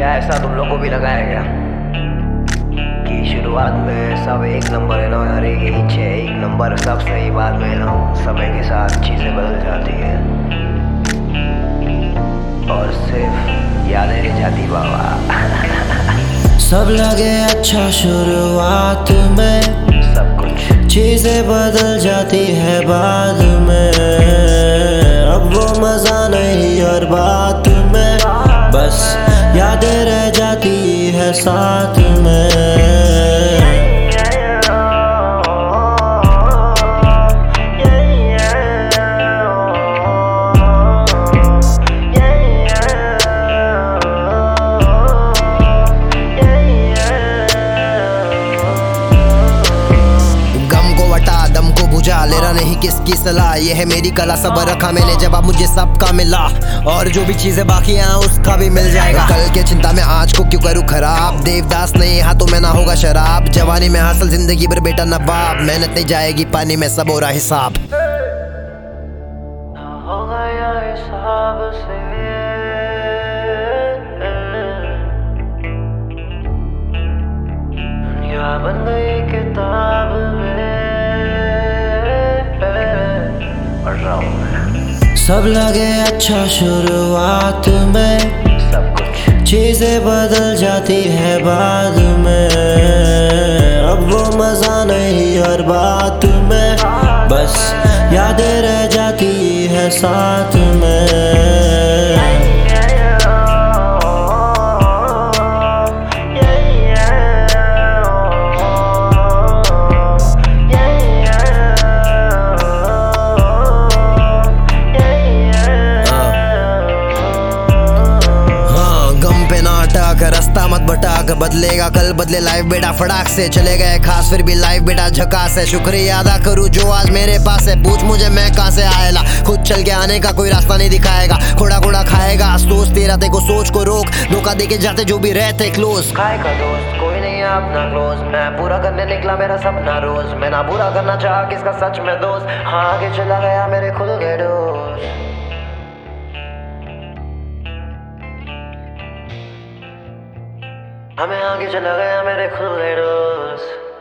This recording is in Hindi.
क्या ऐसा तुम लोग को भी लगा है क्या कि शुरुआत में सब एक नंबर है ना, हर एक ही एक नंबर सब सही, बाद में ना समय के साथ चीज़ें बदल जाती है और सिर्फ यादें रह जाती बाबा। सब लगे अच्छा शुरुआत में, सब कुछ चीजें बदल जाती है बाद में। अब वो मजा नहीं और बात में, बस यादें रह जाती है साथ में। दम को बुझा लेना नहीं किसकी सलाह, ये है मेरी कला। सबर रखा मैंने जवाब मुझे सबका मिला, और जो भी चीजें बाकी हैं उसका भी मिल जाएगा। कल के चिंता में आज को क्यों करूँ खराब, देवदास नहीं हाथों में ना होगा शराब। जवानी में हासिल जिंदगी भर बेटा नवाब, मेहनत नहीं जाएगी पानी में सब हो रहा हिसाब। हो गया हिसाब से दुनिया बन गई किताब में। सब लगे अच्छा शुरुआत में, सब कुछ चीजें बदल जाती है बाद में। अब वो मजा नहीं और बात में, बस यादें रह जाती है साथ में। रास्ता मत भटक, बदलेगा कल बदले लाइफ बेटा फटाक से। चले गए खास फिर भी लाइफ बेटा झकास है। शुक्रिया अदा करूँ जो आज मेरे पास है, पूछ मुझे मैं कहाँ से आएला। खुद चल के आने का कोई रास्ता नहीं दिखाएगा, खोड़ा खोड़ा खाएगा अफसोस तेरा। देखो सोच को रोक, धोखा दे के जाते जो भी रहते क्लोज। खाएगा दोस्त कोई नहीं है अपना क्लोज, मैं पूरा करने निकला मेरा सपना रोज। मैं ना पूरा करना चाहा किसका सच में दोस्त, हाँ आगे चला गया मेरे खुल गए दोस्त। हमें आगे चला गया मेरे खुल गए दोस्त।